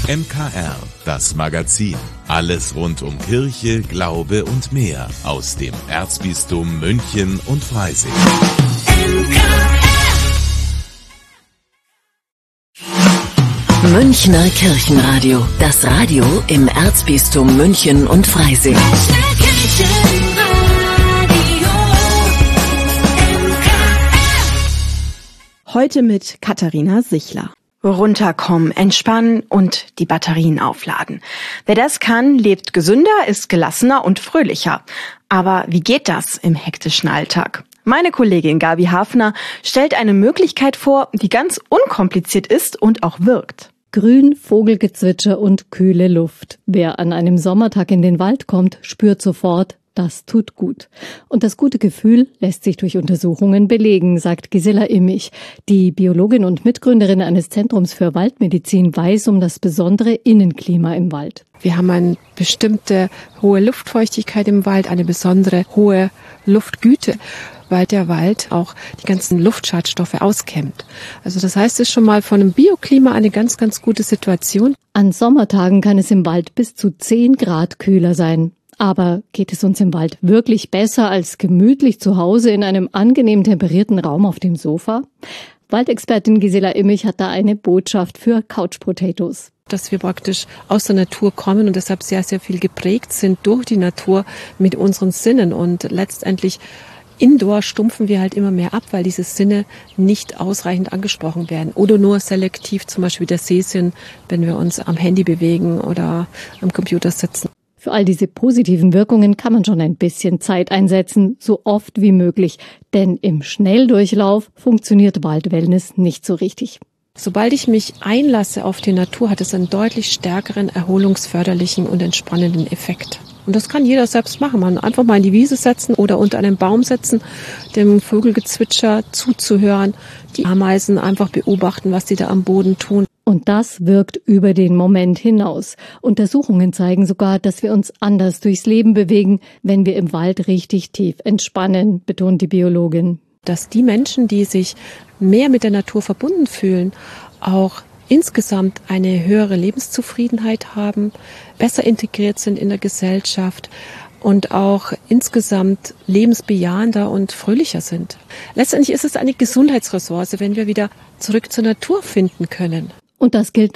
MKR, das Magazin. Alles rund um Kirche, Glaube und mehr aus dem Erzbistum München und Freising. Münchner Kirchenradio, das Radio im Erzbistum München und Freising. Heute mit Katharina Sichler. Runterkommen, entspannen und die Batterien aufladen. Wer das kann, lebt gesünder, ist gelassener und fröhlicher. Aber wie geht das im hektischen Alltag? Meine Kollegin Gabi Hafner stellt eine Möglichkeit vor, die ganz unkompliziert ist und auch wirkt. Grün, Vogelgezwitscher und kühle Luft. Wer an einem Sommertag in den Wald kommt, spürt sofort, das tut gut. Und das gute Gefühl lässt sich durch Untersuchungen belegen, sagt Gisela Immich. Die Biologin und Mitgründerin eines Zentrums für Waldmedizin weiß um das besondere Innenklima im Wald. Wir haben eine bestimmte hohe Luftfeuchtigkeit im Wald, eine besondere hohe Luftgüte, weil der Wald auch die ganzen Luftschadstoffe auskämmt. Also das heißt, es ist schon mal von dem Bioklima eine ganz, ganz gute Situation. An Sommertagen kann es im Wald bis zu 10 Grad kühler sein. Aber geht es uns im Wald wirklich besser als gemütlich zu Hause in einem angenehm temperierten Raum auf dem Sofa? Waldexpertin Gisela Immich hat da eine Botschaft für Couch Potatoes. Dass wir praktisch aus der Natur kommen und deshalb sehr, sehr viel geprägt sind durch die Natur mit unseren Sinnen. Und letztendlich indoor stumpfen wir halt immer mehr ab, weil diese Sinne nicht ausreichend angesprochen werden. Oder nur selektiv, zum Beispiel der Sehsinn, wenn wir uns am Handy bewegen oder am Computer sitzen. Für all diese positiven Wirkungen kann man schon ein bisschen Zeit einsetzen, so oft wie möglich. Denn im Schnelldurchlauf funktioniert Waldwellness nicht so richtig. Sobald ich mich einlasse auf die Natur, hat es einen deutlich stärkeren erholungsförderlichen und entspannenden Effekt. Und das kann jeder selbst machen. Man einfach mal in die Wiese setzen oder unter einem Baum setzen, dem Vogelgezwitscher zuzuhören, die Ameisen einfach beobachten, was sie da am Boden tun. Und das wirkt über den Moment hinaus. Untersuchungen zeigen sogar, dass wir uns anders durchs Leben bewegen, wenn wir im Wald richtig tief entspannen, betont die Biologin. Dass die Menschen, die sich mehr mit der Natur verbunden fühlen, auch insgesamt eine höhere Lebenszufriedenheit haben, besser integriert sind in der Gesellschaft und auch insgesamt lebensbejahender und fröhlicher sind. Letztendlich ist es eine Gesundheitsressource, wenn wir wieder zurück zur Natur finden können. Und das gilt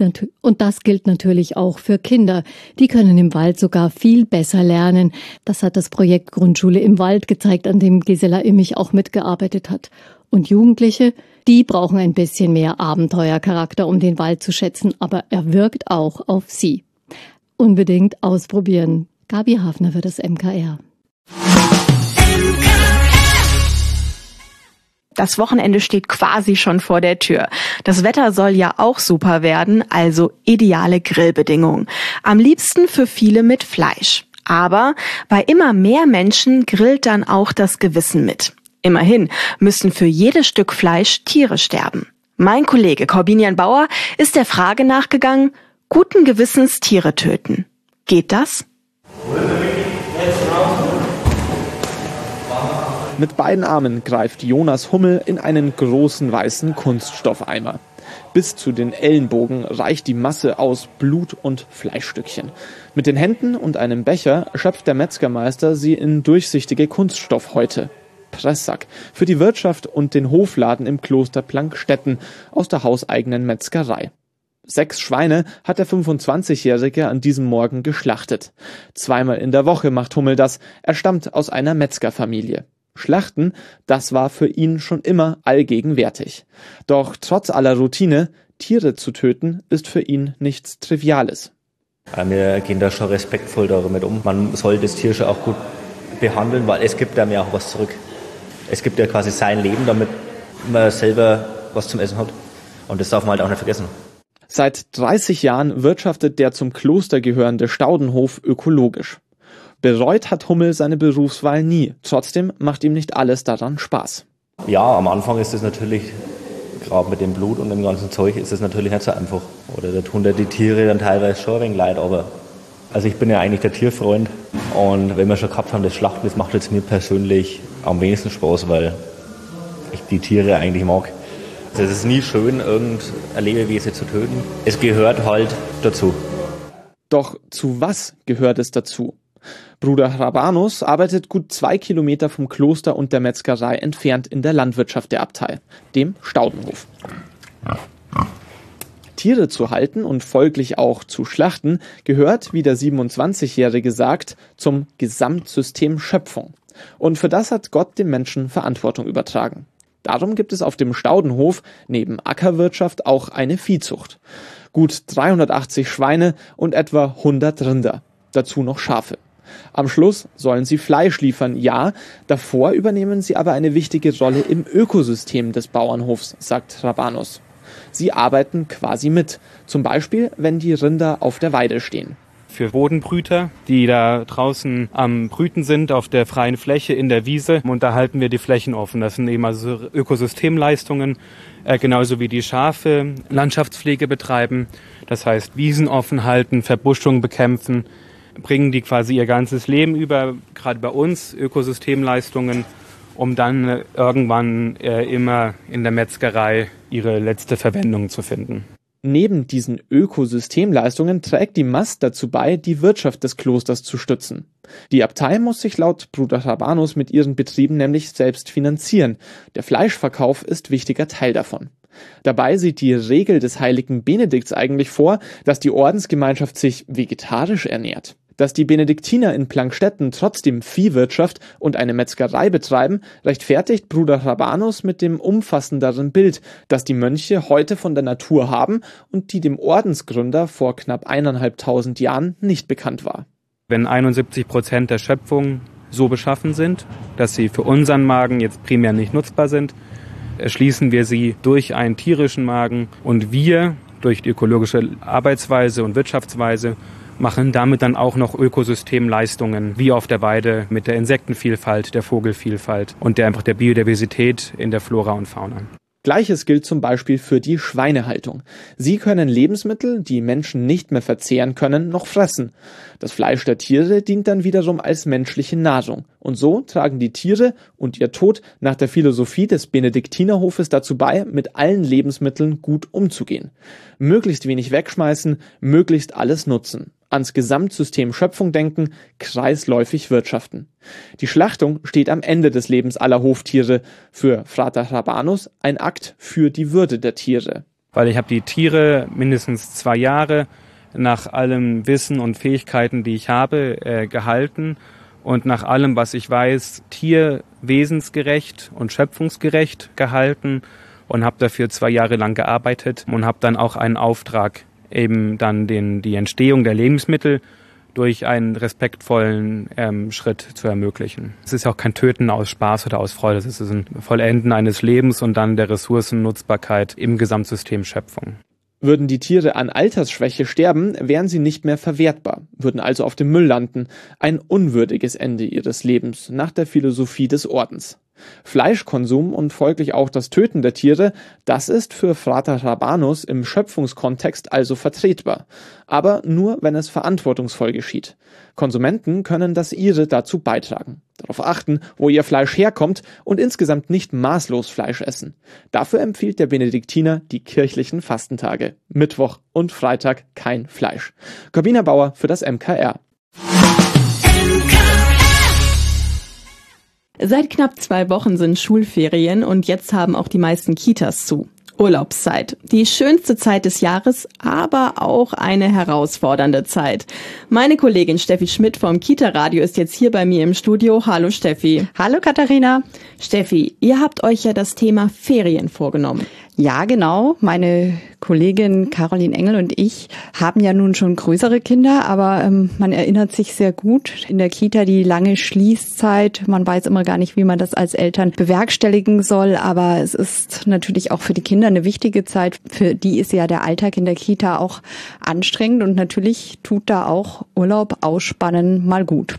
natürlich auch für Kinder. Die können im Wald sogar viel besser lernen. Das hat das Projekt Grundschule im Wald gezeigt, an dem Gisela Immich auch mitgearbeitet hat. Und Jugendliche, die brauchen ein bisschen mehr Abenteuercharakter, um den Wald zu schätzen, aber er wirkt auch auf sie. Unbedingt ausprobieren. Gabi Hafner für das MKR. Das Wochenende steht quasi schon vor der Tür. Das Wetter soll ja auch super werden, also ideale Grillbedingungen. Am liebsten für viele mit Fleisch. Aber bei immer mehr Menschen grillt dann auch das Gewissen mit. Immerhin müssen für jedes Stück Fleisch Tiere sterben. Mein Kollege Corbinian Bauer ist der Frage nachgegangen, guten Gewissens Tiere töten. Geht das? Mit beiden Armen greift Jonas Hummel in einen großen weißen Kunststoffeimer. Bis zu den Ellenbogen reicht die Masse aus Blut und Fleischstückchen. Mit den Händen und einem Becher schöpft der Metzgermeister sie in durchsichtige Kunststoffhäute. Presssack für die Wirtschaft und den Hofladen im Kloster Plankstetten aus der hauseigenen Metzgerei. 6 Schweine hat der 25-Jährige an diesem Morgen geschlachtet. 2-mal in der Woche macht Hummel das. Er stammt aus einer Metzgerfamilie. Schlachten, das war für ihn schon immer allgegenwärtig. Doch trotz aller Routine, Tiere zu töten, ist für ihn nichts Triviales. Wir gehen da schon respektvoll damit um. Man soll das Tier schon auch gut behandeln, weil es gibt einem ja auch was zurück. Es gibt ja quasi sein Leben, damit man selber was zum Essen hat. Und das darf man halt auch nicht vergessen. Seit 30 Jahren wirtschaftet der zum Kloster gehörende Staudenhof ökologisch. Bereut hat Hummel seine Berufswahl nie. Trotzdem macht ihm nicht alles daran Spaß. Ja, am Anfang ist es natürlich, gerade mit dem Blut und dem ganzen Zeug, ist es natürlich nicht so einfach. Oder da tun da die Tiere dann teilweise schon ein wenig leid. Aber also ich bin ja eigentlich der Tierfreund. Und wenn wir schon gehabt haben, das Schlachten, das macht jetzt mir persönlich am wenigsten Spaß, weil ich die Tiere eigentlich mag. Es ist nie schön, irgendein Lebewesen zu töten. Es gehört halt dazu. Doch zu was gehört es dazu? Bruder Hrabanus arbeitet gut 2 Kilometer vom Kloster und der Metzgerei entfernt in der Landwirtschaft der Abtei, dem Staudenhof. Tiere zu halten und folglich auch zu schlachten, gehört, wie der 27-Jährige sagt, zum Gesamtsystem Schöpfung. Und für das hat Gott dem Menschen Verantwortung übertragen. Darum gibt es auf dem Staudenhof neben Ackerwirtschaft auch eine Viehzucht. Gut 380 Schweine und etwa 100 Rinder. Dazu noch Schafe. Am Schluss sollen sie Fleisch liefern, ja, davor übernehmen sie aber eine wichtige Rolle im Ökosystem des Bauernhofs, sagt Hrabanus. Sie arbeiten quasi mit, zum Beispiel, wenn die Rinder auf der Weide stehen. Für Bodenbrüter, die da draußen am Brüten sind, auf der freien Fläche in der Wiese, und da halten wir die Flächen offen. Das sind eben also Ökosystemleistungen, genauso wie die Schafe Landschaftspflege betreiben. Das heißt, Wiesen offen halten, Verbuschung bekämpfen, bringen die quasi ihr ganzes Leben über, gerade bei uns, Ökosystemleistungen, um dann irgendwann immer in der Metzgerei ihre letzte Verwendung zu finden. Neben diesen Ökosystemleistungen trägt die Mast dazu bei, die Wirtschaft des Klosters zu stützen. Die Abtei muss sich laut Bruder Hrabanus mit ihren Betrieben nämlich selbst finanzieren. Der Fleischverkauf ist wichtiger Teil davon. Dabei sieht die Regel des heiligen Benedikts eigentlich vor, dass die Ordensgemeinschaft sich vegetarisch ernährt. Dass die Benediktiner in Plankstetten trotzdem Viehwirtschaft und eine Metzgerei betreiben, rechtfertigt Bruder Hrabanus mit dem umfassenderen Bild, das die Mönche heute von der Natur haben und die dem Ordensgründer vor knapp 1500 Jahren nicht bekannt war. Wenn 71% der Schöpfung so beschaffen sind, dass sie für unseren Magen jetzt primär nicht nutzbar sind, erschließen wir sie durch einen tierischen Magen und wir durch die ökologische Arbeitsweise und Wirtschaftsweise machen damit dann auch noch Ökosystemleistungen, wie auf der Weide mit der Insektenvielfalt, der Vogelvielfalt und der Biodiversität in der Flora und Fauna. Gleiches gilt zum Beispiel für die Schweinehaltung. Sie können Lebensmittel, die Menschen nicht mehr verzehren können, noch fressen. Das Fleisch der Tiere dient dann wiederum als menschliche Nahrung. Und so tragen die Tiere und ihr Tod nach der Philosophie des Benediktinerhofes dazu bei, mit allen Lebensmitteln gut umzugehen. Möglichst wenig wegschmeißen, möglichst alles nutzen. Ans Gesamtsystem Schöpfung denken, kreisläufig wirtschaften. Die Schlachtung steht am Ende des Lebens aller Hoftiere. Für Frater Hrabanus ein Akt für die Würde der Tiere. Weil ich habe die Tiere mindestens 2 Jahre nach allem Wissen und Fähigkeiten, die ich habe, gehalten und nach allem, was ich weiß, tierwesensgerecht und schöpfungsgerecht gehalten und habe dafür 2 Jahre lang gearbeitet und habe dann auch einen Auftrag, eben dann die Entstehung der Lebensmittel durch einen respektvollen Schritt zu ermöglichen. Es ist auch kein Töten aus Spaß oder aus Freude, es ist ein Vollenden eines Lebens und dann der Ressourcennutzbarkeit im Gesamtsystem Schöpfung. Würden die Tiere an Altersschwäche sterben, wären sie nicht mehr verwertbar, würden also auf dem Müll landen. Ein unwürdiges Ende ihres Lebens nach der Philosophie des Ordens. Fleischkonsum und folglich auch das Töten der Tiere, das ist für Frater Hrabanus im Schöpfungskontext also vertretbar. Aber nur, wenn es verantwortungsvoll geschieht. Konsumenten können das ihre dazu beitragen. Darauf achten, wo ihr Fleisch herkommt und insgesamt nicht maßlos Fleisch essen. Dafür empfiehlt der Benediktiner die kirchlichen Fastentage. Mittwoch und Freitag kein Fleisch. Corbina Bauer für das MKR. Seit knapp 2 Wochen sind Schulferien und jetzt haben auch die meisten Kitas zu. Urlaubszeit. Die schönste Zeit des Jahres, aber auch eine herausfordernde Zeit. Meine Kollegin Steffi Schmidt vom Kita-Radio ist jetzt hier bei mir im Studio. Hallo Steffi. Hallo Katharina. Steffi, ihr habt euch ja das Thema Ferien vorgenommen. Ja, genau. Meine Kollegin Caroline Engel und ich haben ja nun schon größere Kinder, aber man erinnert sich sehr gut in der Kita die lange Schließzeit. Man weiß immer gar nicht, wie man das als Eltern bewerkstelligen soll, aber es ist natürlich auch für die Kinder eine wichtige Zeit. Für die ist ja der Alltag in der Kita auch anstrengend und natürlich tut da auch Urlaub ausspannen mal gut.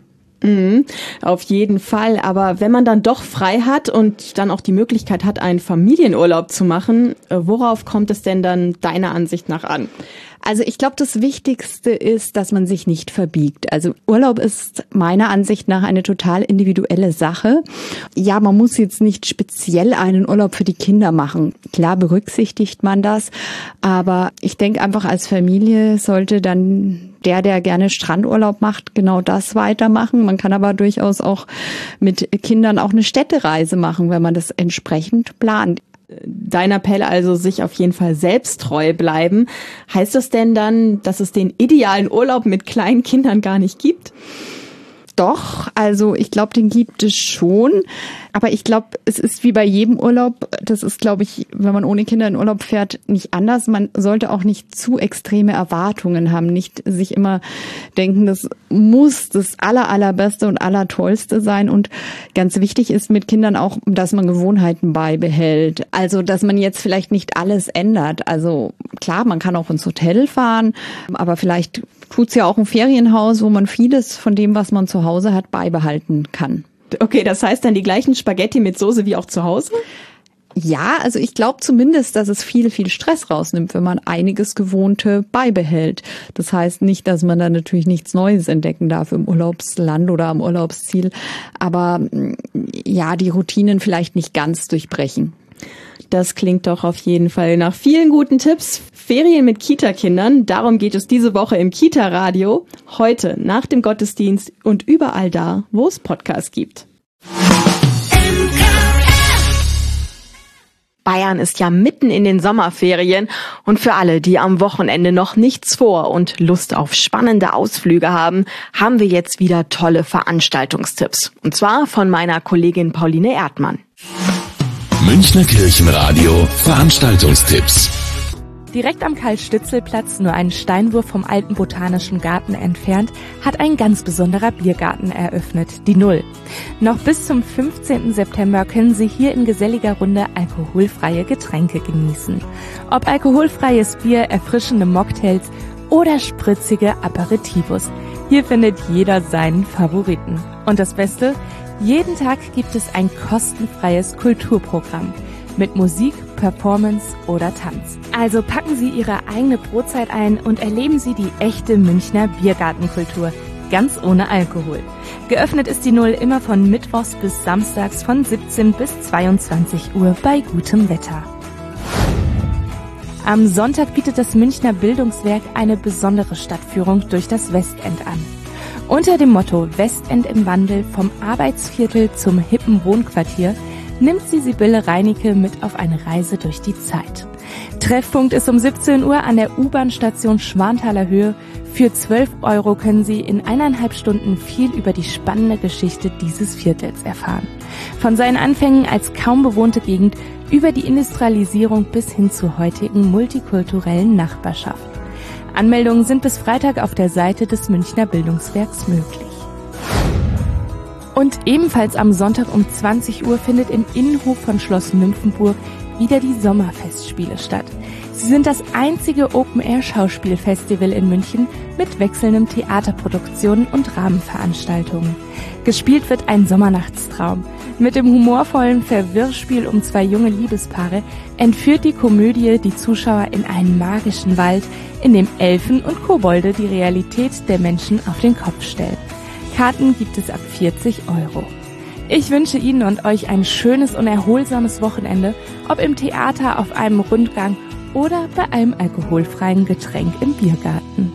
Auf jeden Fall. Aber wenn man dann doch frei hat und dann auch die Möglichkeit hat, einen Familienurlaub zu machen, worauf kommt es denn dann deiner Ansicht nach an? Also ich glaube, das Wichtigste ist, dass man sich nicht verbiegt. Also Urlaub ist meiner Ansicht nach eine total individuelle Sache. Ja, man muss jetzt nicht speziell einen Urlaub für die Kinder machen. Klar berücksichtigt man das, aber ich denke einfach, als Familie sollte dann der gerne Strandurlaub macht, genau das weitermachen. Man kann aber durchaus auch mit Kindern auch eine Städtereise machen, wenn man das entsprechend plant. Dein Appell also, sich auf jeden Fall selbst treu bleiben. Heißt das denn dann, dass es den idealen Urlaub mit kleinen Kindern gar nicht gibt? Doch, also ich glaube, den gibt es schon. Aber ich glaube, es ist wie bei jedem Urlaub, das ist, glaube ich, wenn man ohne Kinder in Urlaub fährt, nicht anders. Man sollte auch nicht zu extreme Erwartungen haben, nicht sich immer denken, das muss das Allerbeste und Allertollste sein. Und ganz wichtig ist mit Kindern auch, dass man Gewohnheiten beibehält. Also, dass man jetzt vielleicht nicht alles ändert. Also klar, man kann auch ins Hotel fahren, aber vielleicht tut's ja auch ein Ferienhaus, wo man vieles von dem, was man zu Hause hat, beibehalten kann. Okay, das heißt dann die gleichen Spaghetti mit Soße wie auch zu Hause? Ja, also ich glaube zumindest, dass es viel Stress rausnimmt, wenn man einiges Gewohnte beibehält. Das heißt nicht, dass man da natürlich nichts Neues entdecken darf im Urlaubsland oder am Urlaubsziel, aber ja, die Routinen vielleicht nicht ganz durchbrechen. Das klingt doch auf jeden Fall nach vielen guten Tipps. Ferien mit Kita-Kindern, darum geht es diese Woche im Kita-Radio. Heute nach dem Gottesdienst und überall da, wo es Podcasts gibt. Bayern ist ja mitten in den Sommerferien und für alle, die am Wochenende noch nichts vor und Lust auf spannende Ausflüge haben, haben wir jetzt wieder tolle Veranstaltungstipps. Und zwar von meiner Kollegin Pauline Erdmann. Münchner Kirchenradio Veranstaltungstipps. Direkt am Karl-Stützel-Platz, nur einen Steinwurf vom alten Botanischen Garten entfernt, hat ein ganz besonderer Biergarten eröffnet, die Null. Noch bis zum 15. September können Sie hier in geselliger Runde alkoholfreie Getränke genießen. Ob alkoholfreies Bier, erfrischende Mocktails oder spritzige Aperitivos. Hier findet jeder seinen Favoriten. Und das Beste? Jeden Tag gibt es ein kostenfreies Kulturprogramm mit Musik, Performance oder Tanz. Also packen Sie Ihre eigene Brotzeit ein und erleben Sie die echte Münchner Biergartenkultur, ganz ohne Alkohol. Geöffnet ist die Null immer von Mittwochs bis Samstags von 17 bis 22 Uhr bei gutem Wetter. Am Sonntag bietet das Münchner Bildungswerk eine besondere Stadtführung durch das Westend an. Unter dem Motto Westend im Wandel vom Arbeitsviertel zum hippen Wohnquartier nimmt sie Sibylle Reinecke mit auf eine Reise durch die Zeit. Treffpunkt ist um 17 Uhr an der U-Bahn-Station Schwanthaler Höhe. Für 12 € können Sie in 1,5 Stunden viel über die spannende Geschichte dieses Viertels erfahren. Von seinen Anfängen als kaum bewohnte Gegend über die Industrialisierung bis hin zur heutigen multikulturellen Nachbarschaft. Anmeldungen sind bis Freitag auf der Seite des Münchner Bildungswerks möglich. Und ebenfalls am Sonntag um 20 Uhr findet im Innenhof von Schloss Nymphenburg wieder die Sommerfestspiele statt. Sie sind das einzige Open-Air-Schauspielfestival in München mit wechselnden Theaterproduktionen und Rahmenveranstaltungen. Gespielt wird ein Sommernachtstraum. Mit dem humorvollen Verwirrspiel um 2 junge Liebespaare entführt die Komödie die Zuschauer in einen magischen Wald, in dem Elfen und Kobolde die Realität der Menschen auf den Kopf stellen. Karten gibt es ab 40 €. Ich wünsche Ihnen und euch ein schönes und erholsames Wochenende, ob im Theater, auf einem Rundgang oder bei einem alkoholfreien Getränk im Biergarten.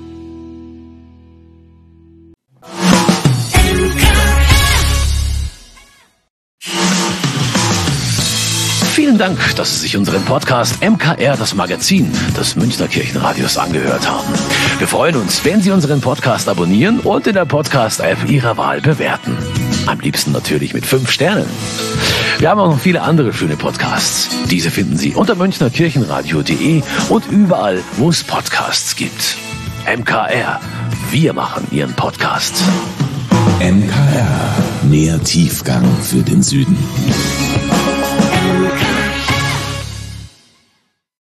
Vielen Dank, dass Sie sich unseren Podcast MKR, das Magazin des Münchner Kirchenradios, angehört haben. Wir freuen uns, wenn Sie unseren Podcast abonnieren und in der Podcast-App Ihrer Wahl bewerten. Am liebsten natürlich mit 5 Sternen. Wir haben auch noch viele andere schöne Podcasts. Diese finden Sie unter münchnerkirchenradio.de und überall, wo es Podcasts gibt. MKR, wir machen Ihren Podcast. MKR, mehr Tiefgang für den Süden.